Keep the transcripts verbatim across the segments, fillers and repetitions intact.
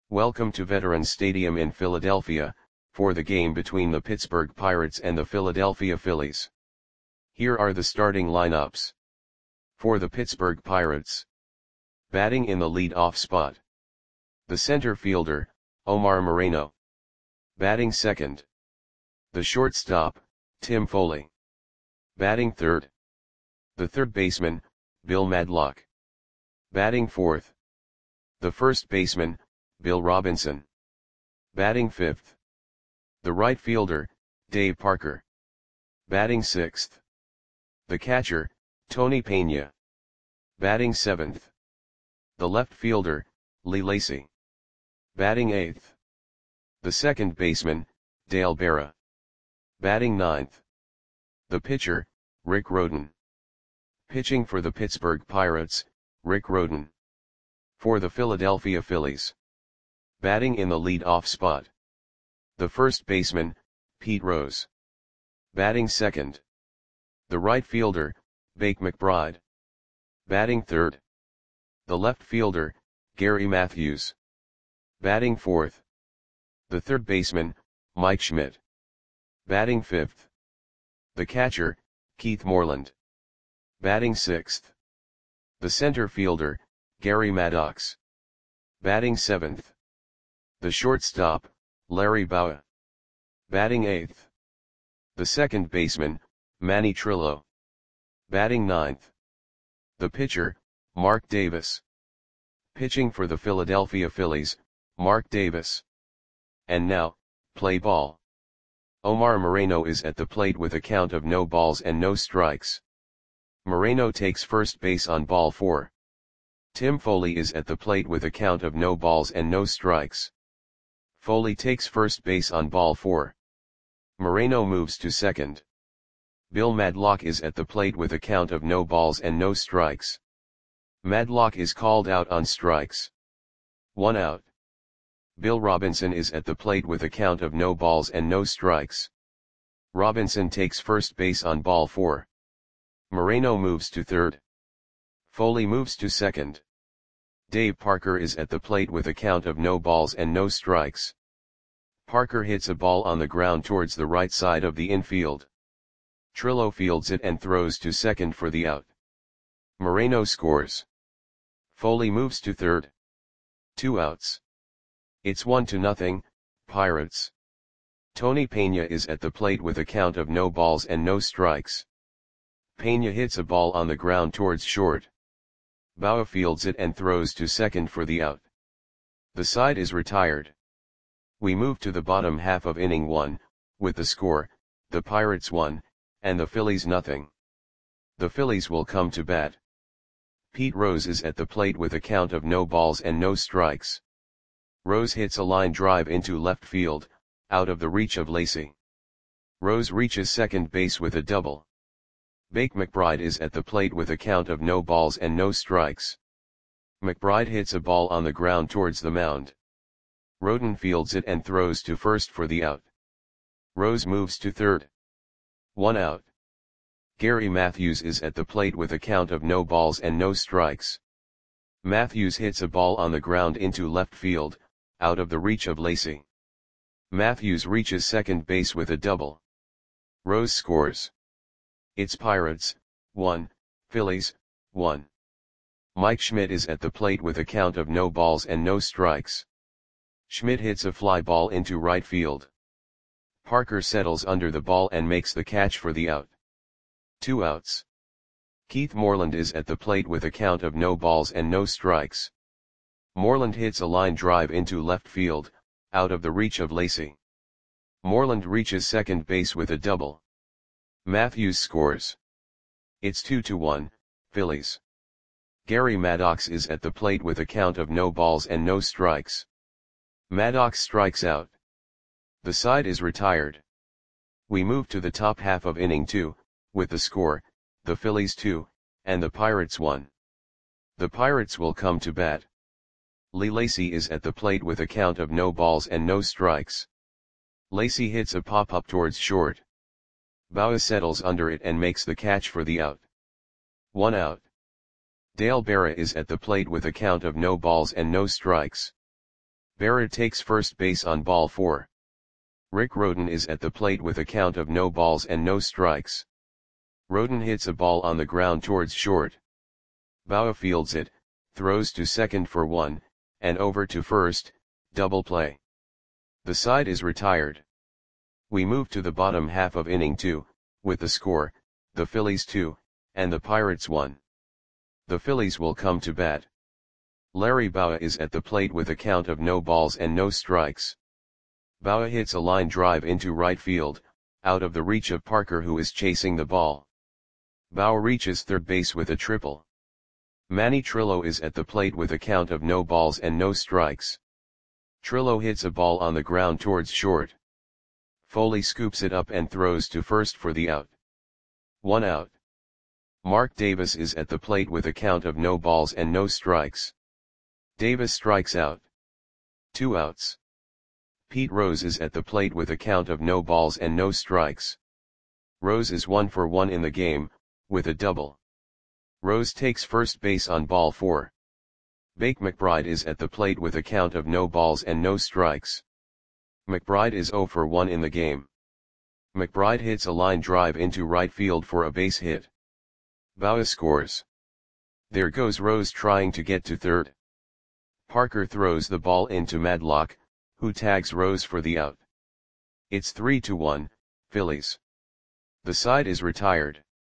Welcome to Veterans Stadium in Philadelphia, for the game between the Pittsburgh Pirates and the Philadelphia Phillies. Here are the starting lineups. For the Pittsburgh Pirates. Batting in the lead-off spot. The center fielder, Omar Moreno. Batting second. The shortstop, Tim Foley. Batting third. The third baseman, Bill Madlock. Batting fourth. The first baseman, Bill Robinson. Batting fifth. The right fielder, Dave Parker. Batting sixth. The catcher, Tony Pena. Batting seventh. The left fielder, Lee Lacy. Batting eighth. The second baseman, Dale Berra. Batting ninth. The pitcher, Rick Rhoden. Pitching for the Pittsburgh Pirates, Rick Rhoden. For the Philadelphia Phillies. Batting in the lead-off spot. The first baseman, Pete Rose. Batting second. The right fielder, Bake McBride. Batting third. The left fielder, Gary Matthews. Batting fourth. The third baseman, Mike Schmidt. Batting fifth. The catcher, Keith Moreland. Batting sixth. The center fielder, Gary Maddox. Batting seventh. The shortstop, Larry Bowa. Batting eighth. The second baseman, Manny Trillo. Batting ninth. The pitcher, Mark Davis. Pitching for the Philadelphia Phillies, Mark Davis. And now, play ball. Omar Moreno is at the plate with a count of no balls and no strikes. Moreno takes first base on ball four. Tim Foley is at the plate with a count of no balls and no strikes. Foley takes first base on ball four. Moreno moves to second. Bill Madlock is at the plate with a count of no balls and no strikes. Madlock is called out on strikes. One out. Bill Robinson is at the plate with a count of no balls and no strikes. Robinson takes first base on ball four. Moreno moves to third. Foley moves to second. Dave Parker is at the plate with a count of no balls and no strikes. Parker hits a ball on the ground towards the right side of the infield. Trillo fields it and throws to second for the out. Moreno scores. Foley moves to third. Two outs. It's one to nothing, Pirates. Tony Pena is at the plate with a count of no balls and no strikes. Pena hits a ball on the ground towards short. Bowa fields it and throws to second for the out. The side is retired. We move to the bottom half of inning one, with the score, the Pirates one, and the Phillies nothing. The Phillies will come to bat. Pete Rose is at the plate with a count of no balls and no strikes. Rose hits a line drive into left field, out of the reach of Lacy. Rose reaches second base with a double. Bake McBride is at the plate with a count of no balls and no strikes. McBride hits a ball on the ground towards the mound. Rhoden fields it and throws to first for the out. Rose moves to third. One out. Gary Matthews is at the plate with a count of no balls and no strikes. Matthews hits a ball on the ground into left field, out of the reach of Lacy. Matthews reaches second base with a double. Rose scores. It's Pirates, one, Phillies, one. Mike Schmidt is at the plate with a count of no balls and no strikes. Schmidt hits a fly ball into right field. Parker settles under the ball and makes the catch for the out. Two outs. Keith Moreland is at the plate with a count of no balls and no strikes. Moreland hits a line drive into left field, out of the reach of Lacy. Moreland reaches second base with a double. Matthews scores. It's two to one, Phillies. Gary Maddox is at the plate with a count of no balls and no strikes. Maddox strikes out. The side is retired. We move to the top half of inning two, with the score, the Phillies two, and the Pirates one. The Pirates will come to bat. Lee Lacy is at the plate with a count of no balls and no strikes. Lacy hits a pop-up towards short. Bowa settles under it and makes the catch for the out. One out. Dale Berra is at the plate with a count of no balls and no strikes. Barrett takes first base on ball four. Rick Roden is at the plate with a count of no balls and no strikes. Roden hits a ball on the ground towards short. Bauer fields it, throws to second for one, and over to first, double play. The side is retired. We move to the bottom half of inning two, with the score, the Phillies two, and the Pirates one. The Phillies will come to bat. Larry Bauer is at the plate with a count of no balls and no strikes. Bauer hits a line drive into right field, out of the reach of Parker, who is chasing the ball. Bauer reaches third base with a triple. Manny Trillo is at the plate with a count of no balls and no strikes. Trillo hits a ball on the ground towards short. Foley scoops it up and throws to first for the out. One out. Mark Davis is at the plate with a count of no balls and no strikes. Davis strikes out. Two outs. Pete Rose is at the plate with a count of no balls and no strikes. Rose is one for one in the game, with a double. Rose takes first base on ball four. Bake McBride is at the plate with a count of no balls and no strikes. McBride is zero for one in the game. McBride hits a line drive into right field for a base hit. Bauer scores. There goes Rose trying to get to third. Parker throws the ball into Madlock, who tags Rose for the out. It's three to one, Phillies. The side is retired.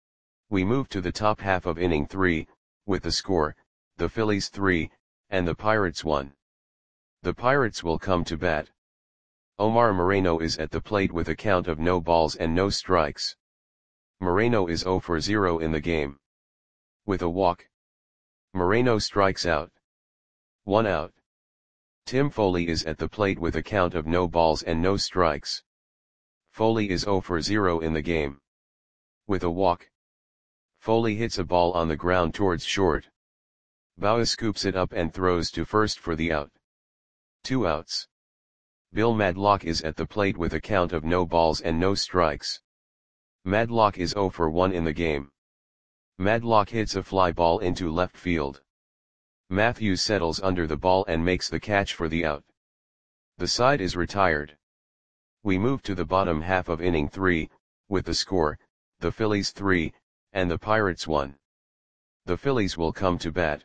We move to the top half of inning three, with the score, the Phillies three, and the Pirates one. The Pirates will come to bat. Omar Moreno is at the plate with a count of no balls and no strikes. Moreno is zero for zero in the game. With a walk. Moreno strikes out. One out. Tim Foley is at the plate with a count of no balls and no strikes. Foley is zero for zero in the game. With a walk. Foley hits a ball on the ground towards short. Bauer scoops it up and throws to first for the out. Two outs. Bill Madlock is at the plate with a count of no balls and no strikes. Madlock is zero for one in the game. Madlock hits a fly ball into left field. Matthews settles under the ball and makes the catch for the out. The side is retired. We move to the bottom half of inning three, with the score, the Phillies three, and the Pirates one. The Phillies will come to bat.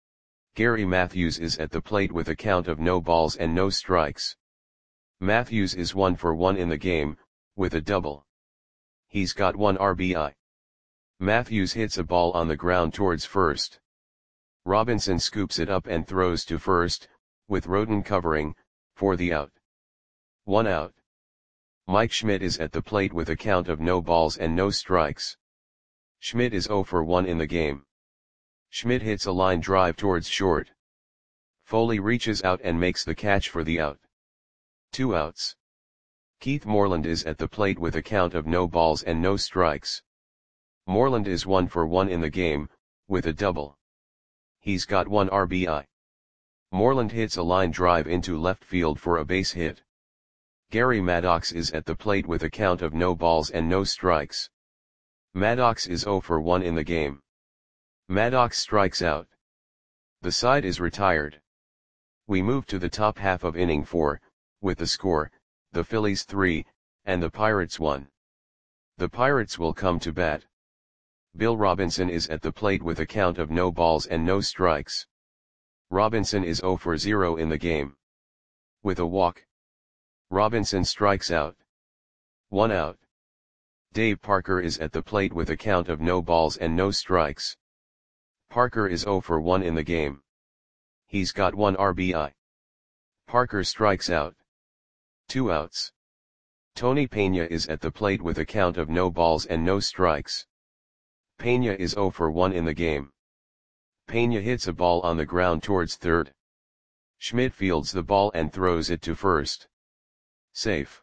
Gary Matthews is at the plate with a count of no balls and no strikes. Matthews is one for one in the game, with a double. He's got one R B I. Matthews hits a ball on the ground towards first. Robinson scoops it up and throws to first, with Roden covering, for the out. One out. Mike Schmidt is at the plate with a count of no balls and no strikes. Schmidt is zero for one in the game. Schmidt hits a line drive towards short. Foley reaches out and makes the catch for the out. Two outs. Keith Moreland is at the plate with a count of no balls and no strikes. Moreland is one for one in the game, with a double. He's got one R B I. Moreland hits a line drive into left field for a base hit. Gary Maddox is at the plate with a count of no balls and no strikes. Maddox is zero for one in the game. Maddox strikes out. The side is retired. We move to the top half of inning four, with the score, the Phillies three, and the Pirates one. The Pirates will come to bat. Bill Robinson is at the plate with a count of no balls and no strikes. Robinson is zero for zero in the game. With a walk. Robinson strikes out. One out. Dave Parker is at the plate with a count of no balls and no strikes. Parker is zero for one in the game. He's got one R B I. Parker strikes out. Two outs. Tony Pena is at the plate with a count of no balls and no strikes. Pena is zero for one in the game. Pena hits a ball on the ground towards third. Schmidt fields the ball and throws it to first. Safe.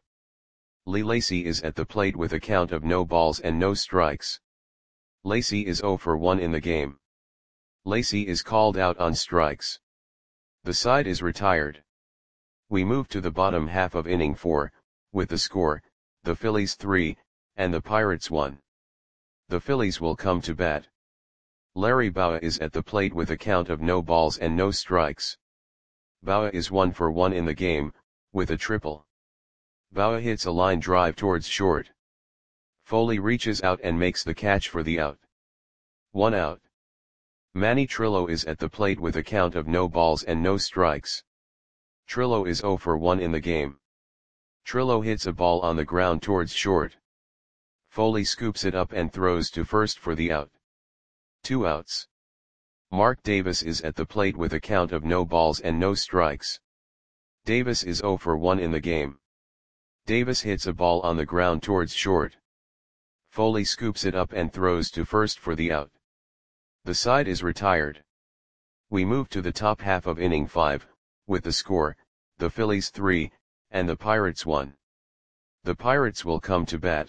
Lee Lacy is at the plate with a count of no balls and no strikes. Lacy is zero for one in the game. Lacy is called out on strikes. The side is retired. We move to the bottom half of inning four, with the score, the Phillies three, and the Pirates one. The Phillies will come to bat. Larry Bauer is at the plate with a count of no balls and no strikes. Boa is one for one in the game, with a triple. Boa hits a line drive towards short. Foley reaches out and makes the catch for the out. One out. Manny Trillo is at the plate with a count of no balls and no strikes. Trillo is zero for one in the game. Trillo hits a ball on the ground towards short. Foley scoops it up and throws to first for the out. Two outs. Mark Davis is at the plate with a count of no balls and no strikes. Davis is zero for one in the game. Davis hits a ball on the ground towards short. Foley scoops it up and throws to first for the out. The side is retired. We move to the top half of inning five, with the score, the Phillies three, and the Pirates one. The Pirates will come to bat.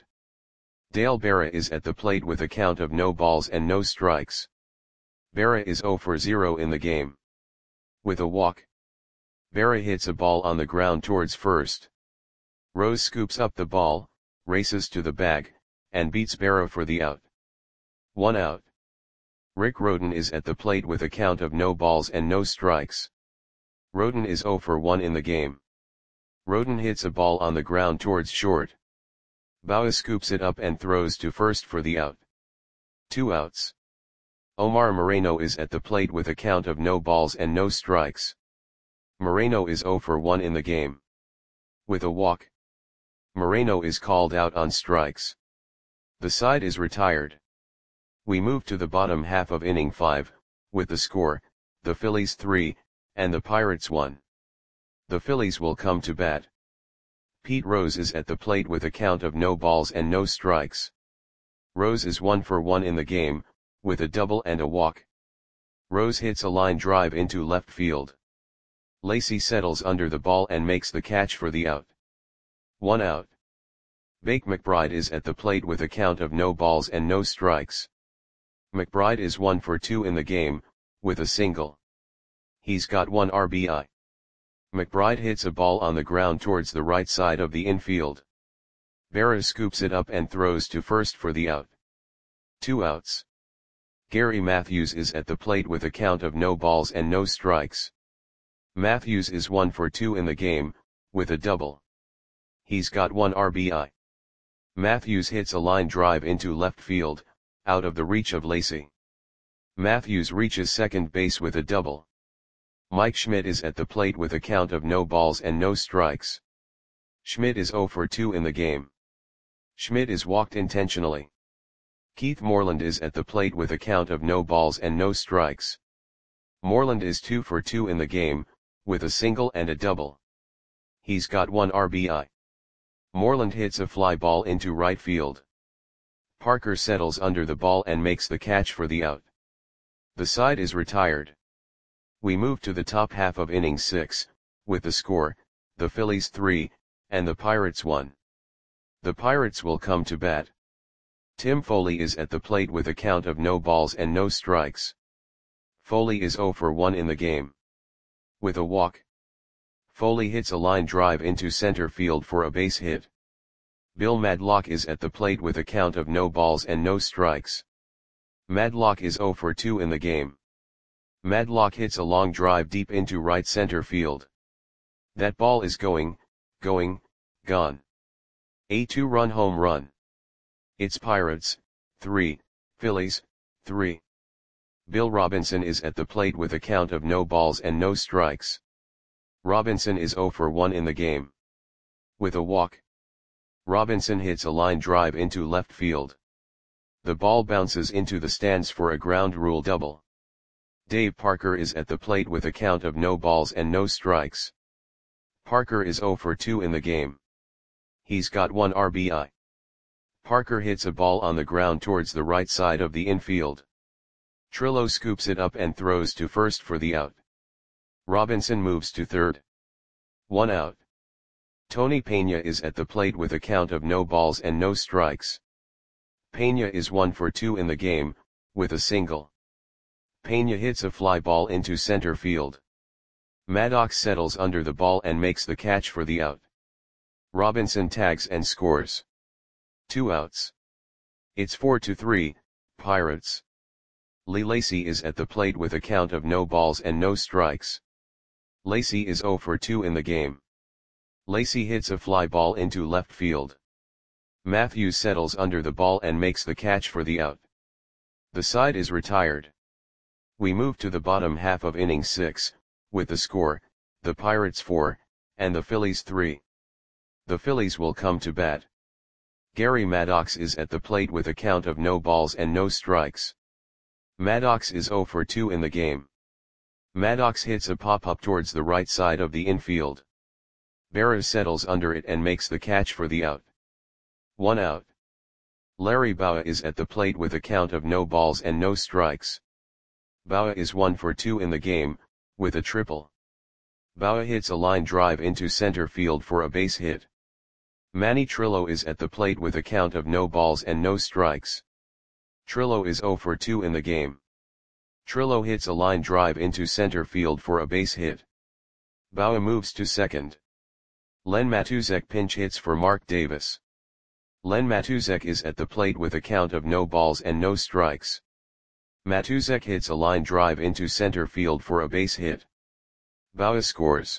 Dale Berra is at the plate with a count of no balls and no strikes. Berra is zero for zero in the game. With a walk. Berra hits a ball on the ground towards first. Rose scoops up the ball, races to the bag, and beats Berra for the out. One out. Rick Rhoden is at the plate with a count of no balls and no strikes. Rhoden is zero for one in the game. Rhoden hits a ball on the ground towards short. Boa scoops it up and throws to first for the out. Two outs. Omar Moreno is at the plate with a count of no balls and no strikes. Moreno is zero for one in the game. With a walk. Moreno is called out on strikes. The side is retired. We move to the bottom half of inning five, with the score, the Phillies three, and the Pirates one. The Phillies will come to bat. Pete Rose is at the plate with a count of no balls and no strikes. Rose is one for one in the game, with a double and a walk. Rose hits a line drive into left field. Lacy settles under the ball and makes the catch for the out. One out. Bake McBride is at the plate with a count of no balls and no strikes. McBride is one for two in the game, with a single. He's got one R B I. McBride hits a ball on the ground towards the right side of the infield. Berra scoops it up and throws to first for the out. Two outs. Gary Matthews is at the plate with a count of no balls and no strikes. Matthews is one for two in the game, with a double. He's got one R B I. Matthews hits a line drive into left field, out of the reach of Lacy. Matthews reaches second base with a double. Mike Schmidt is at the plate with a count of no balls and no strikes. Schmidt is zero for two in the game. Schmidt is walked intentionally. Keith Moreland is at the plate with a count of no balls and no strikes. Moreland is two for two in the game, with a single and a double. He's got one R B I. Moreland hits a fly ball into right field. Parker settles under the ball and makes the catch for the out. The side is retired. We move to the top half of inning six, with the score, the Phillies three, and the Pirates one. The Pirates will come to bat. Tim Foley is at the plate with a count of no balls and no strikes. Foley is zero for one in the game. With a walk. Foley hits a line drive into center field for a base hit. Bill Madlock is at the plate with a count of no balls and no strikes. Madlock is zero for two in the game. Madlock hits a long drive deep into right center field. That ball is going, going, gone. A two-run home run. It's Pirates, three, Phillies, three. Bill Robinson is at the plate with a count of no balls and no strikes. Robinson is zero for one in the game. With a walk. Robinson hits a line drive into left field. The ball bounces into the stands for a ground rule double. Dave Parker is at the plate with a count of no balls and no strikes. Parker is zero for two in the game. He's got one R B I. Parker hits a ball on the ground towards the right side of the infield. Trillo scoops it up and throws to first for the out. Robinson moves to third. One out. Tony Pena is at the plate with a count of no balls and no strikes. Pena is one for two in the game, with a single. Pena hits a fly ball into center field. Maddox settles under the ball and makes the catch for the out. Robinson tags and scores. Two outs. It's four to three, Pirates. Lee Lacy is at the plate with a count of no balls and no strikes. Lacy is zero for two in the game. Lacy hits a fly ball into left field. Matthews settles under the ball and makes the catch for the out. The side is retired. We move to the bottom half of inning six, with the score, the Pirates four, and the Phillies three. The Phillies will come to bat. Gary Maddox is at the plate with a count of no balls and no strikes. Maddox is zero for two in the game. Maddox hits a pop-up towards the right side of the infield. Berra settles under it and makes the catch for the out. One out. Larry Bowa is at the plate with a count of no balls and no strikes. Bowa is one for two in the game, with a triple. Bowa hits a line drive into center field for a base hit. Manny Trillo is at the plate with a count of no balls and no strikes. Trillo is zero for two in the game. Trillo hits a line drive into center field for a base hit. Bowa moves to second. Len Matuzek pinch hits for Mark Davis. Len Matuzek is at the plate with a count of no balls and no strikes. Matuzek hits a line drive into center field for a base hit. Bowa scores.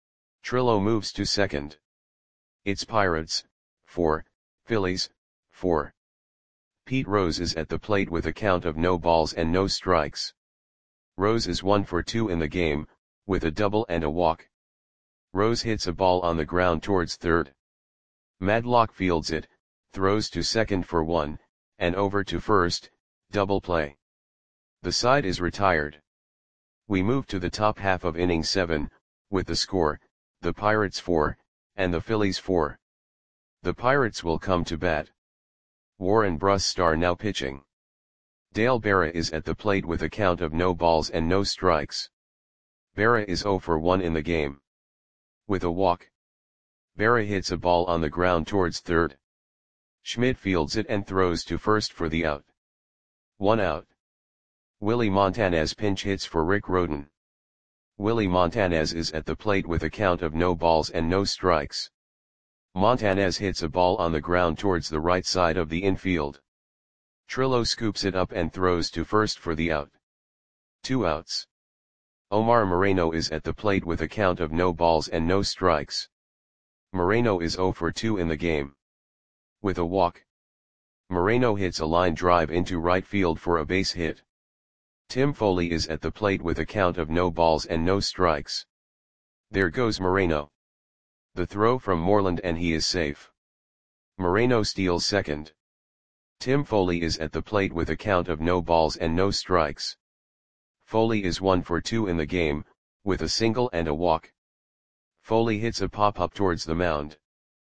Trillo moves to second. It's Pirates, four, Phillies, four. Pete Rose is at the plate with a count of no balls and no strikes. Rose is one for two in the game, with a double and a walk. Rose hits a ball on the ground towards third. Madlock fields it, throws to second for one, and over to first, double play. The side is retired. We move to the top half of inning seven, with the score, the Pirates four, and the Phillies four. The Pirates will come to bat. Warren Brustar now pitching. Dale Berra is at the plate with a count of no balls and no strikes. Berra is zero for one in the game. With a walk. Berra hits a ball on the ground towards third. Schmidt fields it and throws to first for the out. One out. Willie Montanez pinch hits for Rick Rhoden. Willie Montanez is at the plate with a count of no balls and no strikes. Montanez hits a ball on the ground towards the right side of the infield. Trillo scoops it up and throws to first for the out. Two outs. Omar Moreno is at the plate with a count of no balls and no strikes. Moreno is zero for two in the game. With a walk. Moreno hits a line drive into right field for a base hit. Tim Foley is at the plate with a count of no balls and no strikes. There goes Moreno. The throw from Moreland and he is safe. Moreno steals second. Tim Foley is at the plate with a count of no balls and no strikes. Foley is one for two in the game, with a single and a walk. Foley hits a pop-up towards the mound.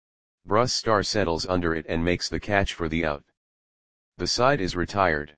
Brustar settles under it and makes the catch for the out. The side is retired.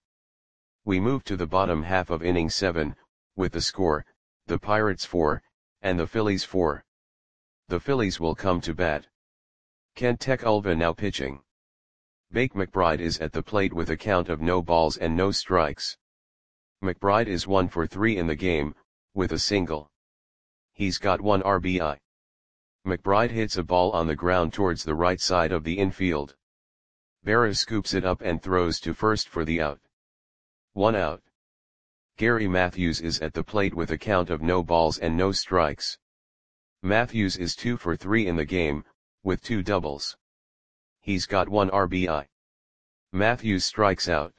We move to the bottom half of inning seven, with the score, the Pirates four, and the Phillies four. The Phillies will come to bat. Kent Tekulve now pitching. Bake McBride is at the plate with a count of no balls and no strikes. McBride is one for three in the game, with a single. He's got one R B I. McBride hits a ball on the ground towards the right side of the infield. Berra scoops it up and throws to first for the out. One out. Gary Matthews is at the plate with a count of no balls and no strikes. Matthews is two for three in the game, with two doubles. He's got one R B I. Matthews strikes out.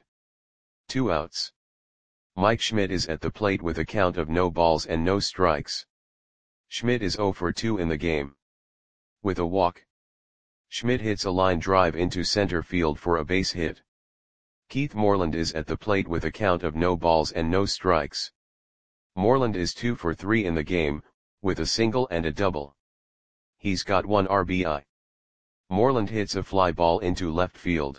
Two outs. Mike Schmidt is at the plate with a count of no balls and no strikes. Schmidt is zero for two in the game. With a walk. Schmidt hits a line drive into center field for a base hit. Keith Moreland is at the plate with a count of no balls and no strikes. Moreland is two for three in the game, with a single and a double. He's got one R B I. Moreland hits a fly ball into left field.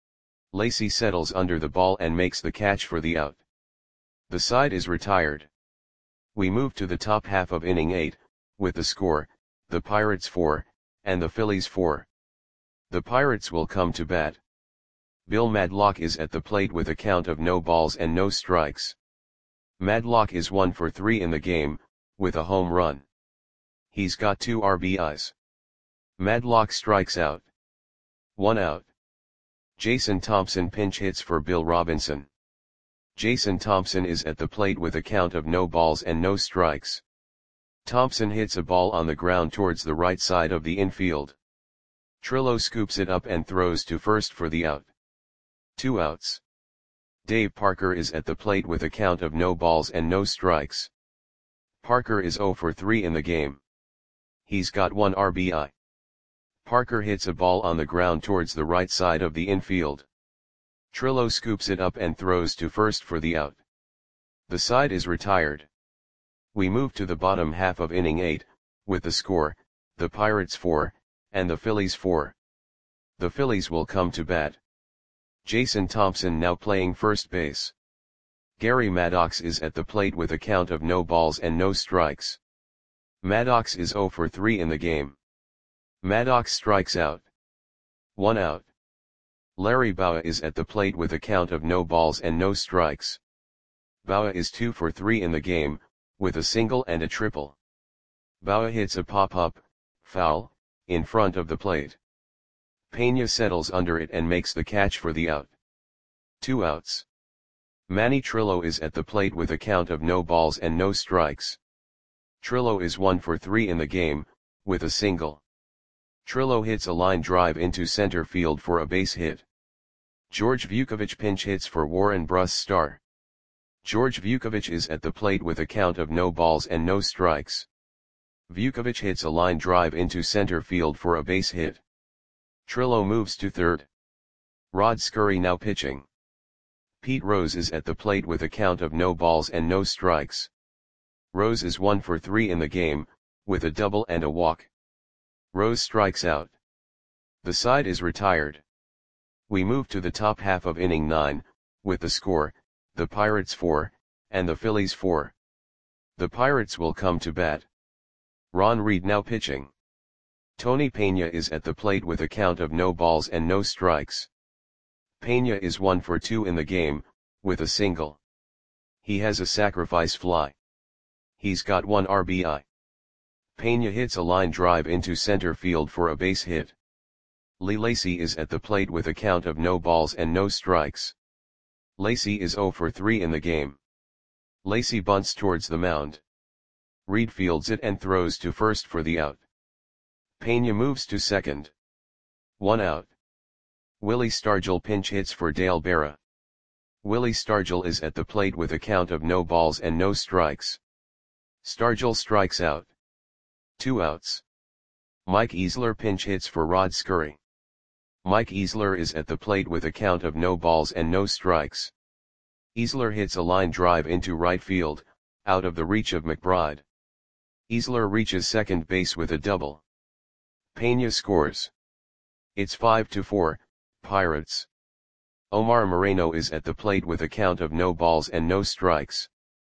Lacy settles under the ball and makes the catch for the out. The side is retired. We move to the top half of inning eight, with the score, the Pirates four, and the Phillies four. The Pirates will come to bat. Bill Madlock is at the plate with a count of no balls and no strikes. Madlock is one for three in the game, with a home run. He's got two R B Is. Madlock strikes out. One out. Jason Thompson pinch hits for Bill Robinson. Jason Thompson is at the plate with a count of no balls and no strikes. Thompson hits a ball on the ground towards the right side of the infield. Trillo scoops it up and throws to first for the out. Two outs. Dave Parker is at the plate with a count of no balls and no strikes. Parker is oh for three in the game. He's got one R B I. Parker hits a ball on the ground towards the right side of the infield. Trillo scoops it up and throws to first for the out. The side is retired. We move to the bottom half of inning eight, with the score, the Pirates four, and the Phillies four. The Phillies will come to bat. Jason Thompson now playing first base. Gary Maddox is at the plate with a count of no balls and no strikes. Maddox is oh for three in the game. Maddox strikes out. One out. Larry Bowa is at the plate with a count of no balls and no strikes. Bowa is two for three in the game, with a single and a triple. Bowa hits a pop-up, foul, in front of the plate. Pena settles under it and makes the catch for the out. Two outs. Manny Trillo is at the plate with a count of no balls and no strikes. Trillo is one for three in the game, with a single. Trillo hits a line drive into center field for a base hit. George Vukovich pinch hits for Warren Bruss. George Vukovich is at the plate with a count of no balls and no strikes. Vukovich hits a line drive into center field for a base hit. Trillo moves to third. Rod Scurry now pitching. Pete Rose is at the plate with a count of no balls and no strikes. Rose is one for three in the game, with a double and a walk. Rose strikes out. The side is retired. We move to the top half of inning nine, with the score, the Pirates four, and the Phillies four. The Pirates will come to bat. Ron Reed now pitching. Tony Pena is at the plate with a count of no balls and no strikes. Pena is one for two in the game, with a single. He has a sacrifice fly. He's got one R B I. Pena hits a line drive into center field for a base hit. Lee Lacy is at the plate with a count of no balls and no strikes. Lacy is oh for three in the game. Lacy bunts towards the mound. Reed fields it and throws to first for the out. Pena moves to second. One out. Willie Stargell pinch hits for Dale Berra. Willie Stargell is at the plate with a count of no balls and no strikes. Stargell strikes out. Two outs. Mike Easler pinch hits for Rod Scurry. Mike Easler is at the plate with a count of no balls and no strikes. Easler hits a line drive into right field, out of the reach of McBride. Easler reaches second base with a double. Pena scores. It's five to four, Pirates. Omar Moreno is at the plate with a count of no balls and no strikes.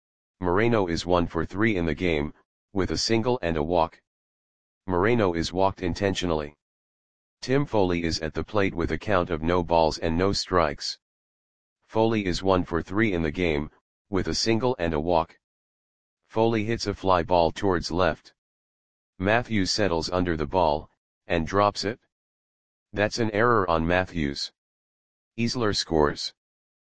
Moreno is one for three in the game, with a single and a walk. Moreno is walked intentionally. Tim Foley is at the plate with a count of no balls and no strikes. Foley is one for three in the game, with a single and a walk. Foley hits a fly ball towards left. Matthews settles under the ball, and drops it. That's an error on Matthews. Easler scores.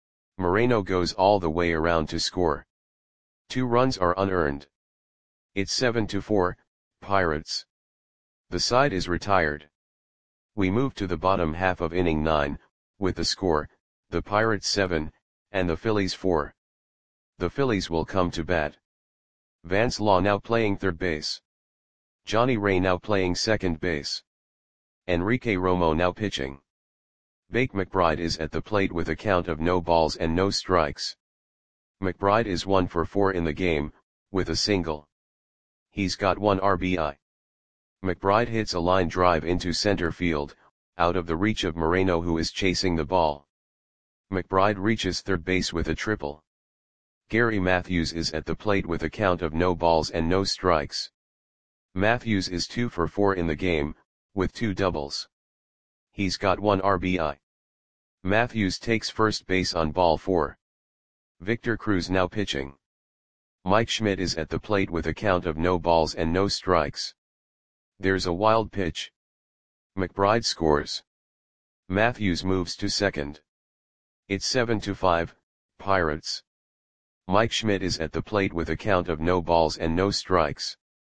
Moreno goes all the way around to score. Two runs are unearned. It's seven to four, Pirates. The side is retired. We move to the bottom half of inning nine, with the score, the Pirates seven, and the Phillies four. The Phillies will come to bat. Vance Law now playing third base. Johnny Ray now playing second base. Enrique Romo now pitching. Bake McBride is at the plate with a count of no balls and no strikes. McBride is one for four in the game, with a single. He's got one R B I. McBride hits a line drive into center field, out of the reach of Moreno who is chasing the ball. McBride reaches third base with a triple. Gary Matthews is at the plate with a count of no balls and no strikes. Matthews is two for four in the game, with two doubles. He's got one R B I. Matthews takes first base on ball four. Victor Cruz now pitching. Mike Schmidt is at the plate with a count of no balls and no strikes. There's a wild pitch. McBride scores. Matthews moves to second. It's seven to five, Pirates. Mike Schmidt is at the plate with a count of no balls and no strikes.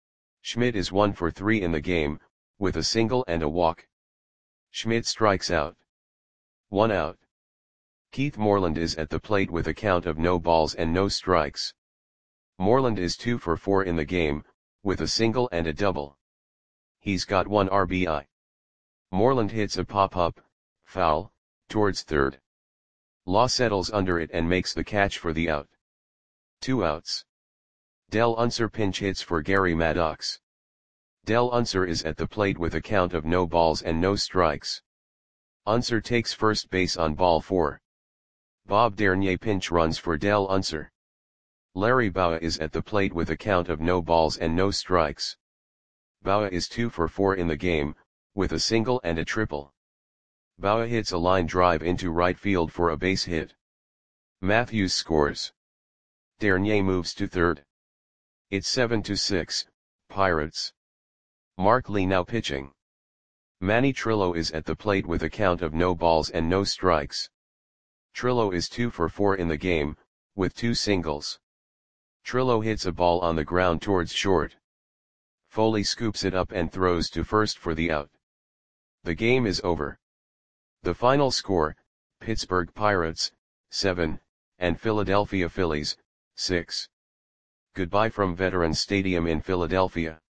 Schmidt is one for three in the game, with a single and a walk. Schmidt strikes out. One out. Keith Moreland is at the plate with a count of no balls and no strikes. Moreland is two for four in the game, with a single and a double. He's got one R B I. Moreland hits a pop-up, foul, towards third. Law settles under it and makes the catch for the out. Two outs. Del Unser pinch hits for Gary Maddox. Del Unser is at the plate with a count of no balls and no strikes. Unser takes first base on ball four. Bob Dernier pinch runs for Del Unser. Larry Bowa is at the plate with a count of no balls and no strikes. Bowa is two for four in the game, with a single and a triple. Bowa hits a line drive into right field for a base hit. Matthews scores. Dernier moves to third. It's seven to six, Pirates. Mark Lee now pitching. Manny Trillo is at the plate with a count of no balls and no strikes. Trillo is two for four in the game, with two singles. Trillo hits a ball on the ground towards short. Foley scoops it up and throws to first for the out. The game is over. The final score, Pittsburgh Pirates, seven, and Philadelphia Phillies, six. Goodbye from Veterans Stadium in Philadelphia.